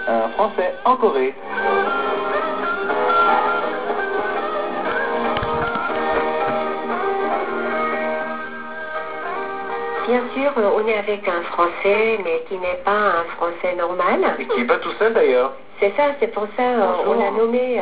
Un Français en Corée. Bien sûr, on est avec un Français, mais qui n'est pas un Français normal. Et qui n'est pas tout seul d'ailleurs. C'est ça, c'est pour ça on a nommé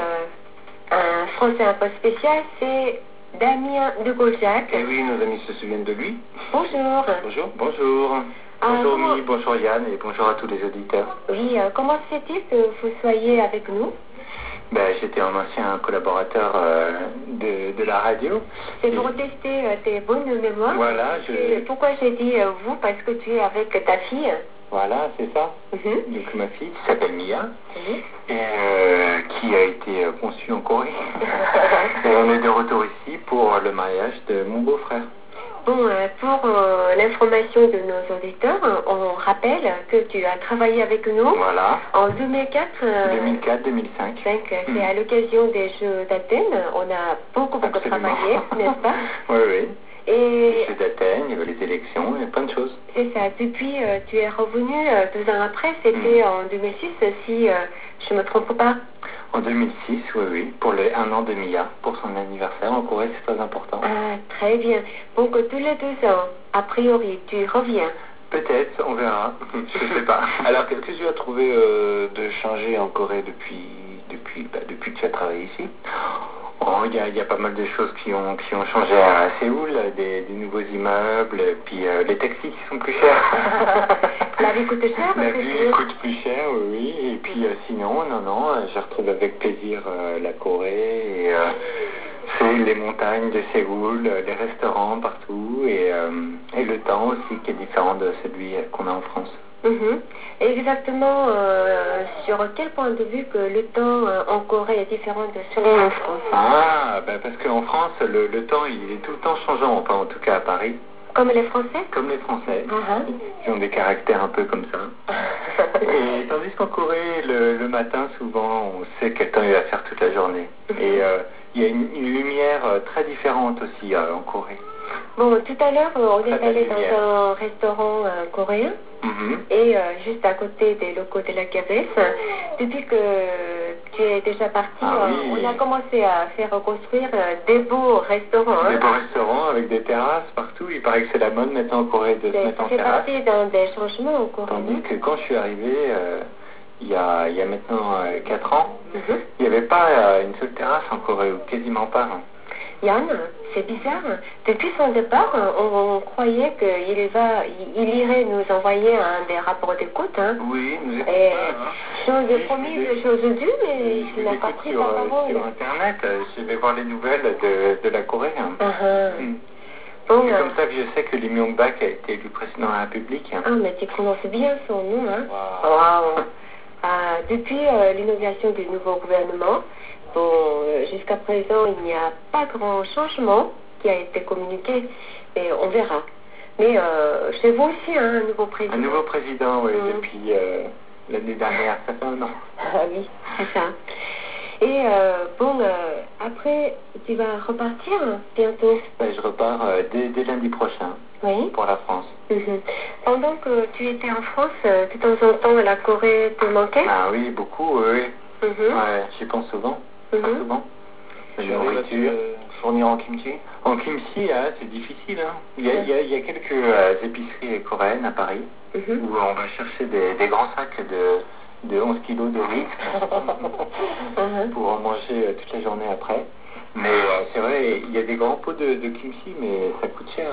un Français un peu spécial, c'est Damien de Gaujac. Et oui, nos amis se souviennent de lui. Bonjour. Bonjour. Bonjour. Bonjour Mi, bonjour Yann et bonjour à tous les auditeurs. Oui, comment se fait-il que vous soyez avec nous? Ben, j'étais un ancien collaborateur de la radio. C'est pour tester tes bonnes mémoires. Voilà. Pourquoi j'ai dit vous? Parce que tu es avec ta fille. Voilà, c'est ça. Donc ma fille qui s'appelle Mia, et, qui a été conçue en Corée. Et on est de retour ici pour le mariage de mon beau-frère. Bon, pour l'information de nos auditeurs, on rappelle que tu as travaillé avec nous en 2004. 2004-2005. C'est à l'occasion des Jeux d'Athènes. On a beaucoup travaillé, n'est-ce pas? Oui, oui. Et les Jeux d'Athènes, il y avait les élections, il y a plein de choses. C'est ça. Depuis, tu es revenu 2 ans après. C'était en 2006, si je ne me trompe pas. En 2006, oui, pour le 1 an de Mia, pour son anniversaire en Corée, c'est très important. Ah, très bien. Donc, tous les 2 ans, a priori, tu reviens. Peut-être, on verra. Je ne sais pas. Alors, qu'est-ce que tu as trouvé de changer en Corée depuis que tu as travaillé ici? Il y a pas mal de choses qui ont changé à Séoul, des nouveaux immeubles, puis les taxis qui sont plus chers. La vie coûte cher? La vie coûte plus cher, oui. Et puis sinon, non, j'ai retrouvé avec plaisir la Corée, et c'est les montagnes de Séoul, les restaurants partout, et le temps aussi qui est différent de celui qu'on a en France. Exactement, sur quel point de vue que le temps en Corée est différent de celui en France? Ah, parce qu'en France, le temps, il est tout le temps changeant, enfin en tout cas à Paris. Comme les Français? Comme les Français. Ils ont des caractères un peu comme ça. Et tandis qu'en Corée, le matin, souvent, on sait quel temps il va faire toute la journée. Et il y a une lumière très différente aussi en Corée. Bon, tout à l'heure, on est allé dans un restaurant coréen. Et juste à côté des locaux de la KBS. Depuis que tu es déjà parti, on a commencé à faire reconstruire des beaux restaurants. Des beaux restaurants avec des terrasses partout. Il paraît que c'est la mode maintenant en Corée de se mettre en terrasse. C'est parti dans des changements en Corée. Tandis que quand je suis arrivé, il y a maintenant 4 ans, il n'y avait pas une seule terrasse en Corée, ou quasiment pas. Yann, c'est bizarre. Depuis son départ, on croyait qu'il irait nous envoyer des rapports d'écoute. Oui, nous chose promise, chose due, mais il n'a pas pris sa parole. Sur Internet, je vais voir les nouvelles de la Corée. Bon, c'est comme ça que je sais que Lee Myung-bak a été élu président de la République. Ah, mais tu prononces bien son nom, hein? Wow. Depuis l'inauguration du nouveau gouvernement, jusqu'à présent, il n'y a pas grand changement qui a été communiqué, mais on verra. Mais chez vous aussi, un nouveau président. Un nouveau président, oui, depuis l'année dernière, ça fait 1 an. Ah oui, c'est ça. Et après, tu vas repartir bientôt? Je repars dès lundi prochain pour la France. Pendant que tu étais en France, de temps en temps, la Corée te manquait? Ah oui, beaucoup, oui. J'y pense souvent. Souvent. La nourriture, fournir en kimchi. En kimchi, c'est difficile. Il y a quelques épiceries coréennes à Paris où on va chercher des grands sacs de 11 kilos de riz pour en manger toute la journée après. Mais c'est vrai, il y a des grands pots de kimchi, mais ça coûte cher.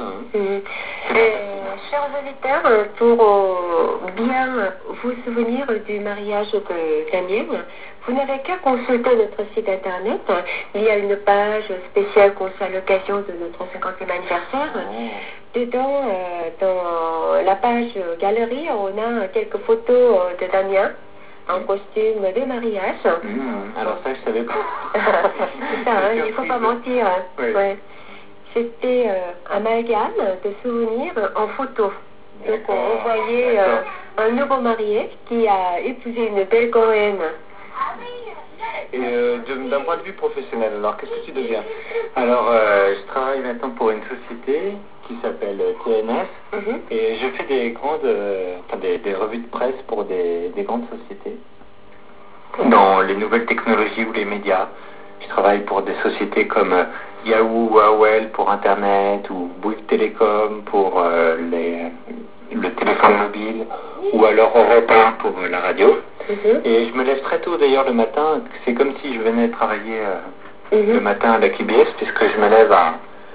Chers auditeurs, pour bien vous souvenir du mariage de Damien, vous n'avez qu'à consulter notre site internet. Il y a une page spéciale concernant l'occasion de notre 50e anniversaire. Dedans, dans la page galerie, on a quelques photos de Damien en costume de mariage. Alors ça, je savais pas. C'est ça, il ne faut pas mentir. C'était un amalgame de souvenirs en photo. Donc on voyait un nouveau marié qui a épousé une belle coréenne. Et d'un point de vue professionnel, alors qu'est-ce que tu deviens? Alors, je travaille maintenant pour une société qui s'appelle TNS et je fais des revues de presse pour des grandes sociétés. dans les nouvelles technologies ou les médias. Je travaille pour des sociétés comme Yahoo ou AOL pour Internet, ou Bouygues Télécom pour le téléphone mobile, ou alors Europe 1 pour la radio. Et je me lève très tôt d'ailleurs le matin, c'est comme si je venais travailler le matin à la KBS, puisque je me lève à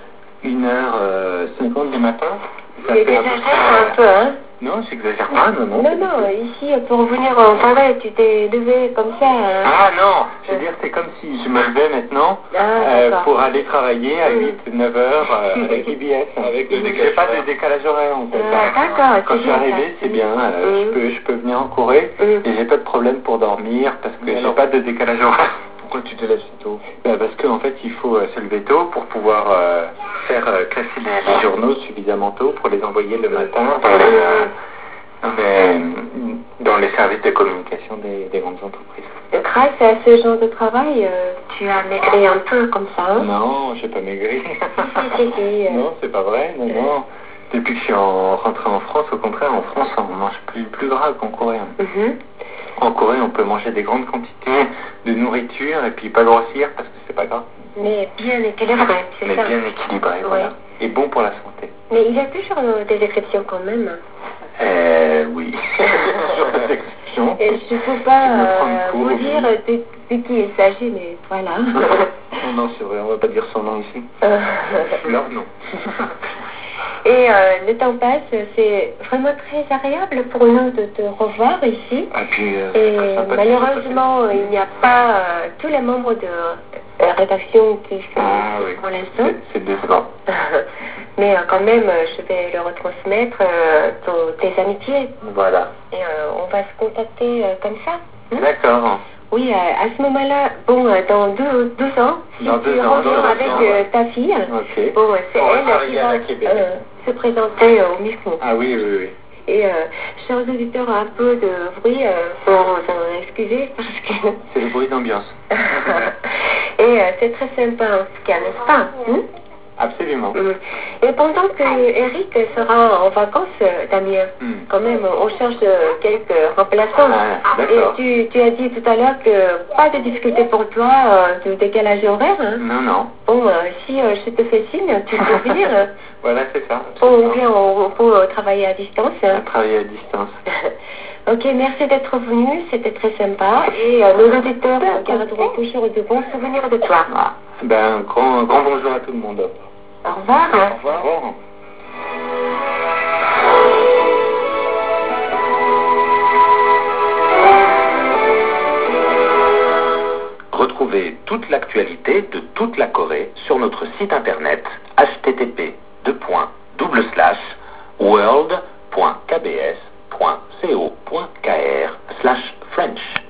1h50 du matin. Ça fait un peu, hein? Non, j'exagère pas, non. Non, ici, pour venir en forêt, tu t'es levé comme ça. Hein? Ah non, je veux dire, c'est comme si je me levais maintenant pour aller travailler à 8-9 heures à la KBS. Avec le décalage. J'ai pas de décalage horaire en fait. D'accord, quand je suis arrivé, c'est bien, je peux venir en Corée et j'ai pas de problème pour dormir parce que j'ai pas de décalage horaire. Pourquoi tu te lèves si tôt? Parce qu'en fait, il faut se lever tôt pour pouvoir faire classer les journaux suffisamment tôt pour les envoyer le matin dans les services de communication des grandes entreprises. Grâce à ce genre de travail, tu as maigri un peu comme ça, hein? Non, j'ai pas maigri. Non, c'est pas vrai, non. Depuis que je suis rentré en France, au contraire, en France, on mange plus gras qu'en Corée. En Corée, on peut manger des grandes quantités de nourriture et puis pas grossir parce que c'est pas gras. Mais bien équilibré, c'est ça. Mais bien équilibré, voilà. Et bon pour la santé. Mais il y a toujours des exceptions quand même. Oui. Toujours des exceptions. Et je ne peux pas vous dire de qui il s'agit, mais voilà. Non, c'est vrai, on va pas dire son nom ici. Leur nom. Et le temps passe, c'est vraiment très agréable pour nous de te revoir ici. Et malheureusement, il n'y a pas tous les membres de la rédaction qui sont pour l'instant. C'est décevant. Mais quand même, je vais leur retransmettre tes amitiés. Voilà. Et on va se contacter comme ça. D'accord. Oui, à ce moment-là, bon, dans 12 ans, si tu reviens avec ta fille, bon, c'est elle qui va se présenter au micro. Ah oui. Et chers auditeurs, un peu de bruit pour s'en excuser parce que... C'est le bruit d'ambiance. Et c'est très sympa en tout cas, n'est-ce pas? Absolument. Et pendant que Eric sera en vacances, Damien, quand même, on cherche quelques remplaçants. Et tu as dit tout à l'heure que pas de difficulté pour toi de décalage horaire. Hein? Non. Bon, si je te fais signe, tu peux venir. Voilà, c'est ça. Ou bien on peut travailler à distance. Travailler à distance. Ok, merci d'être venu, c'était très sympa. Et nos auditeurs garderont toujours de bons souvenirs de toi. Grand bonjour à tout le monde. Au revoir. Au revoir. Retrouvez toute l'actualité de toute la Corée sur notre site internet http://world.kbs.co.kr/French.